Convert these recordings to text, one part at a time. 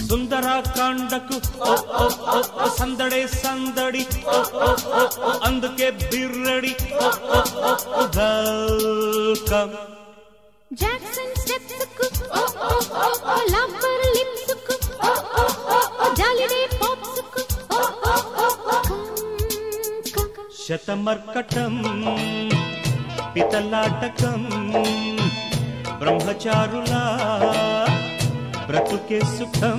సుందరకాండకు సందడే సందడి అందుకే బిర్రడి వెల్కమ్ జాక్సన్ స్టెప్స్ కు లవ్వర్ లిప్స్ కు జాలిడే పాప్స్ కు శతమర్కటం పితలాటకం బ్రహ్మచారులా బ్రతుకే సుఖం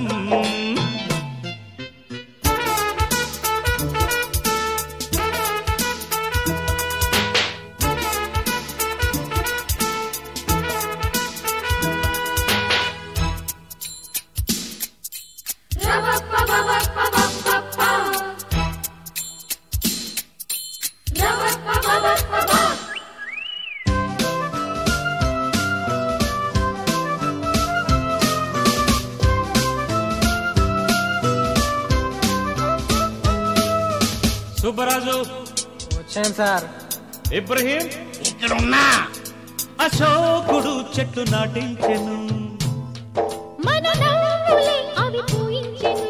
సుబ్బరాజు వచ్చాను సార్. ఇబ్రహీం ఇక్కడున్నా. అశోకుడు చెట్టు నాటించెను మన నవ్వులే అవి పూయించెను.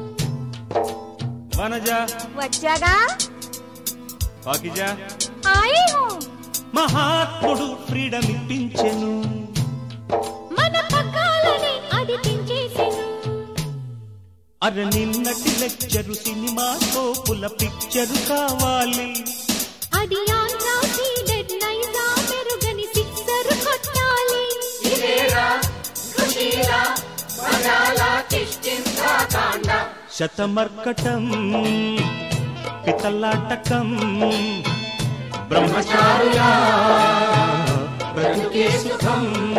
వనజ వచ్చాగా పాకిజా ఆయో మహాత్ముడు ఫ్రీడమ్ ఇప్పించెను మన పక్కాలనే అది పెంచేసెను. అర నిన్నటి లెక్చరు సినిమా సోపుల పిక్చరు కావాలి అది ఆంధ్రా సీడెడ్ నైజా మెరుగని సిక్సర్ కొట్టాలి. శతమర్కటం పితలాటకం బ్రహ్మచారులా బ్రతుకే సుఖం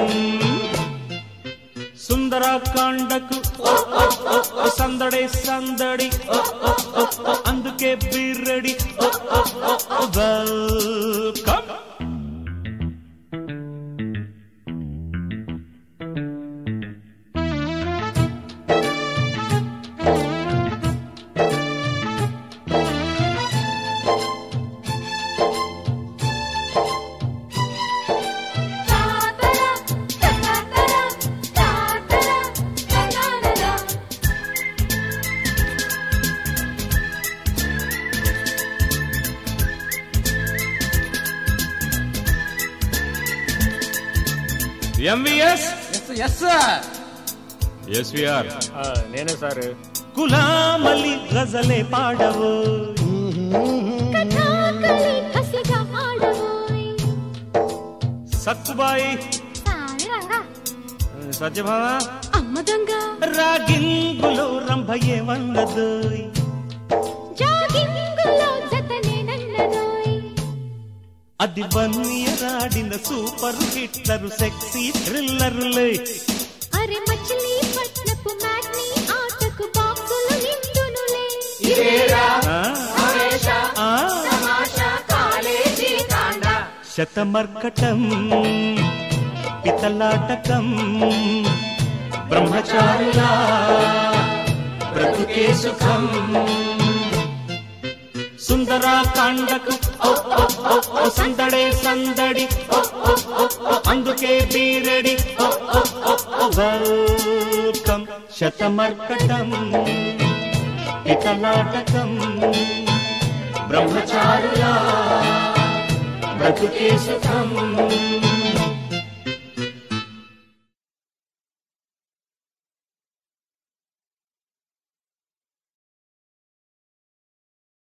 సుందరకాండకు సందడే సందడి అందుకే బిర్రడి welcome MVS yes sir. SVR నేనే సార్. కులామలి గజలే పాడవు కథాకళి కసిగా ఆడవోయ్. సత్తుబాయి సామిరంగా సత్యభామ అమ్మ దొంగ రాగింగులో రంభయే వందదు జాగింగులో జతనేనన్నదోయ్. అది వన్యరాడిన సూపర్ హిట్లరు సెక్సీ థ్రిల్లర్లే. అరే మచిలీపట్నపు మ్యాట్నీ ఆటకు బాక్సులు నిండునులే. శతమర్కటం పితలాటకం బ్రహ్మచారులా బ్రతుకే సుఖం సుందరకాండకు సందడే సందడి అందుకే బీరడి వెల్కమ్ శతమర్కటం పితలాటకం బ్రహ్మచారులా బ్రతుకే సుఖం